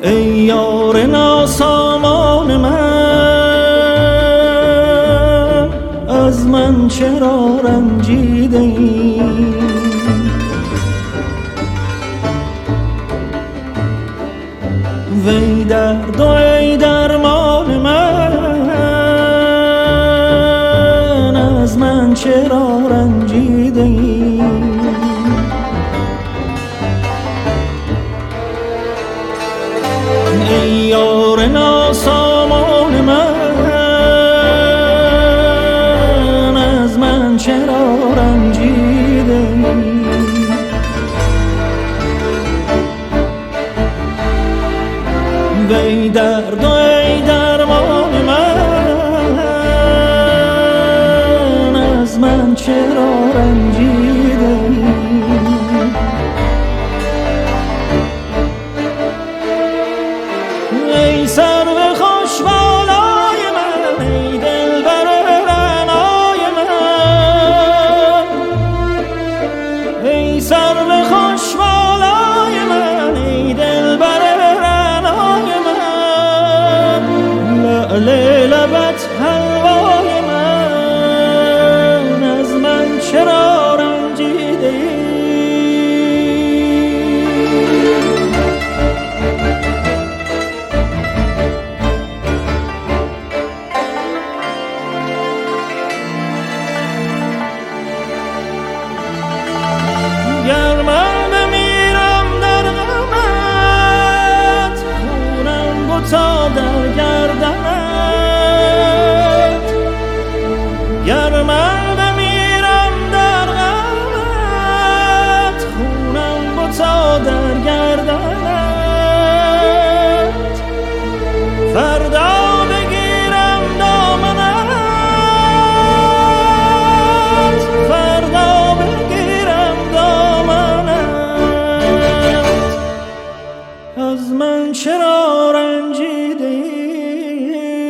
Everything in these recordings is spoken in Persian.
ای یار ناسامان از من چرا رنجیده ای؟ وی درد و ای درمان من از من چرا رنجیده ای؟ ای یار ناسامان من از من چرا رنجیده ای؟ وی درد و ای درمان من از من چرا رنجیده ای؟ ای سرو خوش بالای من، ای دلبر رعنای من، ای سرو خوش بالای من، ای دلبر رعنای من، لعل لبت حلوای من از من چرا رنجیده ای؟ گر من بمیرم در غمت، خونم بتا در گردنت. گر من بمیرم در غمت، خونم بتا در گردنت. فردا بگیرم دامنت، فردا بگیرم دامنت از من چرا رنجیده ای؟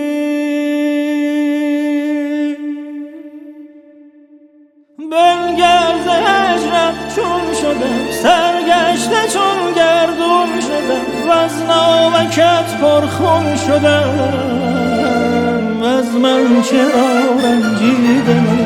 بنگر ز هجرت چون شدم، سرگشته چون گردون شدم، وز ناوکت پرخون شدم از من چرا رنجیده ای؟